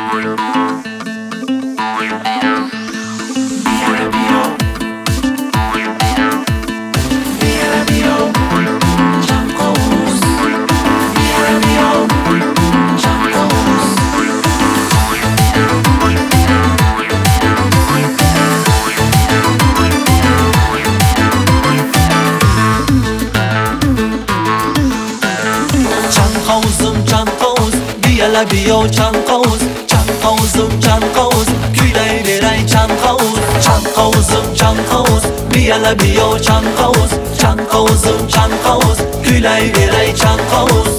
Biyo chanqovuz, chanqovuz, kuylayveray chanqovuz, chanqovuz, biyo chanqovuz, chanqovuz, kuylayveray chanqovuz.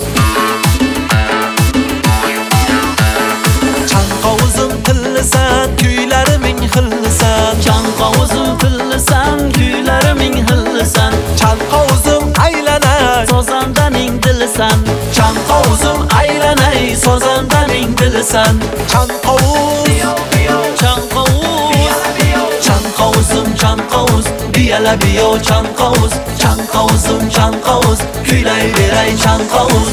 Chanqovuzim tillisan, kuylari ming xillisan, Chanqovuzim tillisan, kuylari ming xillisan, chanqovuzim aylanay, sozandaning dilisan, chanqovuzim aylanay, sozandaning dilisan. Chanqovuz, chanqovuz, biyo chanqovuz, chanqovuz, kuylayveray chanqovuz.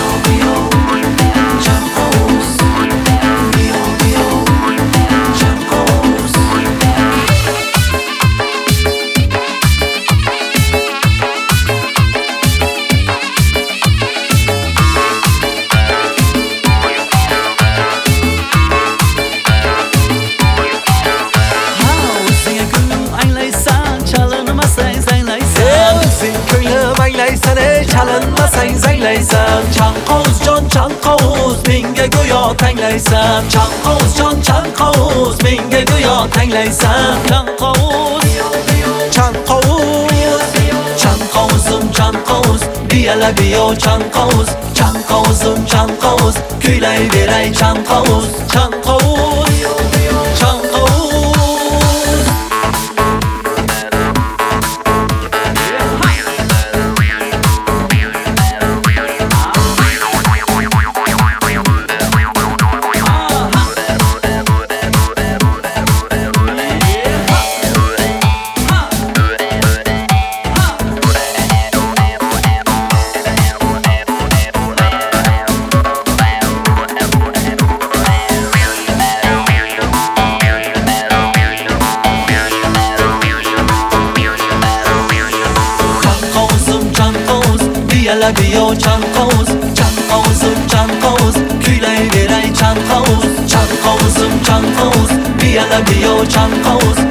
Chalinmasang zanglaysan, chanqovuzjon chanqovuz, menga go'yo tanglaysan, chanqovuzjon chanqovuz, menga go'yo tanglaysan. Chanqovuzim chanqovuz, biyo chanqovuz, chanqovuz, kuylayveray chanqovuz, chanqovuz. Biyo chanqovuz, chanqovuz, kuylayveray chanqovuz, chanqovuzim chanqovuz, biyo chanqovuz.